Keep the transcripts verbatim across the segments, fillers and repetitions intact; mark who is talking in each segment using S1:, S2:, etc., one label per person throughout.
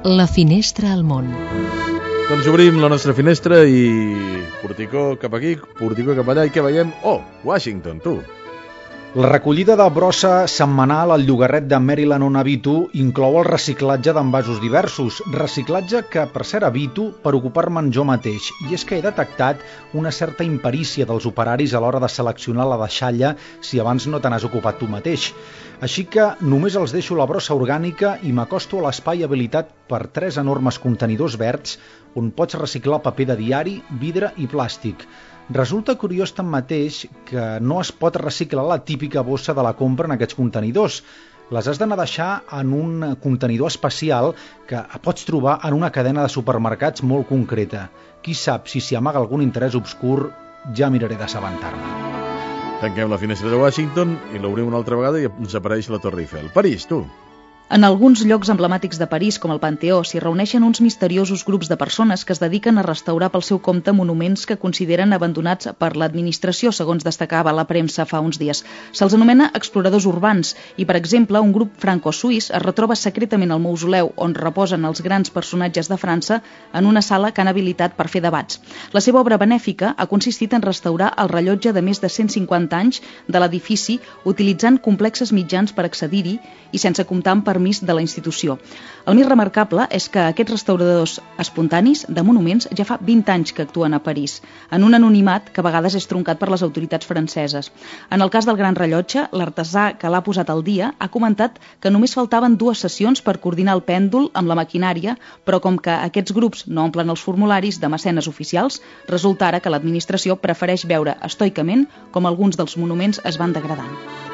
S1: La finestra al món.
S2: Doncs obrim la nostra finestra i porticó cap aquí, porticó cap allà, i què veiem? Oh, Washington, tu!
S3: La recollida de brossa setmanal al llogarret de Maryland on habito inclou el reciclatge d'envasos diversos, reciclatge que, per cert, evito per ocupar-me'n jo mateix, i és que he detectat una certa imperícia dels operaris a l'hora de seleccionar la deixalla si abans no te n'has ocupat tu mateix. Així que només els deixo la brossa orgànica i m'acosto a l'espai habilitat per tres enormes contenidors verds on pots reciclar paper de diari, vidre i plàstic. Resulta curiós tanmateix que no es pot reciclar la típica bossa de la compra en aquests contenidors. Les has d'anar a deixar en un contenidor especial que pots trobar en una cadena de supermercats molt concreta. Qui sap si s'hi amaga algun interès obscur, ja miraré d'assabentar-me.
S2: Tanquem la finestra de Washington i l'obrim una altra vegada i ens apareix la Torre Eiffel. París, tu!
S4: En alguns llocs emblemàtics de París, com el Panteó, s'hi reuneixen uns misteriosos grups de persones que es dediquen a restaurar pel seu compte monuments que consideren abandonats per l'administració, segons destacava la premsa fa uns dies. Se'ls anomena exploradors urbans i, per exemple, un grup franco-suís es retroba secretament al mausoleu on reposen els grans personatges de França en una sala que han habilitat per fer debats. La seva obra benèfica ha consistit en restaurar el rellotge de més de cent cinquanta anys de l'edifici utilitzant complexes mitjans per accedir-hi i sense comptar amb permís de la institució. El més remarcable és que aquests restauradors espontanis de monuments ja fa vint anys que actuen a París, en un anonimat que a vegades és truncat per les autoritats franceses. En el cas del gran rellotge, l'artesà que l'ha posat al dia ha comentat que només faltaven dues sessions per coordinar el pèndol amb la maquinària, però com que aquests grups no omplen els formularis de mecenes oficials, resulta ara que l'administració prefereix veure estoicament com alguns dels monuments es van degradant.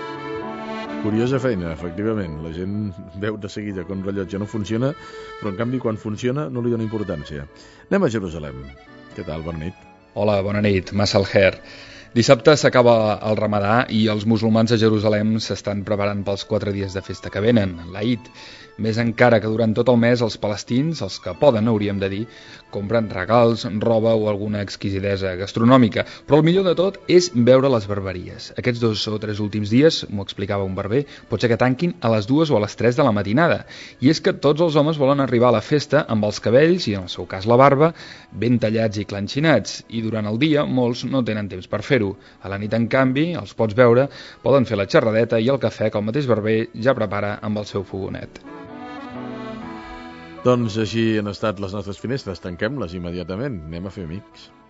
S2: Curiosa feina, efectivament. La gent veu de seguida que un rellotge no funciona, però en canvi quan funciona no li dona importància. Anem a Jerusalem. Què tal? Bona nit.
S5: Hola, bona nit. Massa al Khair. Dissabte s'acaba el Ramadà i els musulmans a Jerusalem s'estan preparant pels quatre dies de festa que venen, l'Eid. Més encara que durant tot el mes els palestins, els que poden, hauríem de dir, compren regals, roba o alguna exquisidesa gastronòmica. Però el millor de tot és veure les barberies. Aquests dos o tres últims dies, m'ho explicava un barber, pot ser que tanquin a les dues o a les tres de la matinada. I és que tots els homes volen arribar a la festa amb els cabells, i en el seu cas la barba, ben tallats i clanxinats. I durant el dia molts no tenen temps per fer-ho. A la nit, en canvi, els pots veure, poden fer la xerradeta i el cafè que el mateix barber ja prepara amb el seu fogonet.
S2: Doncs així han estat les nostres finestres. Tanquem-les immediatament. Anem a fer amics.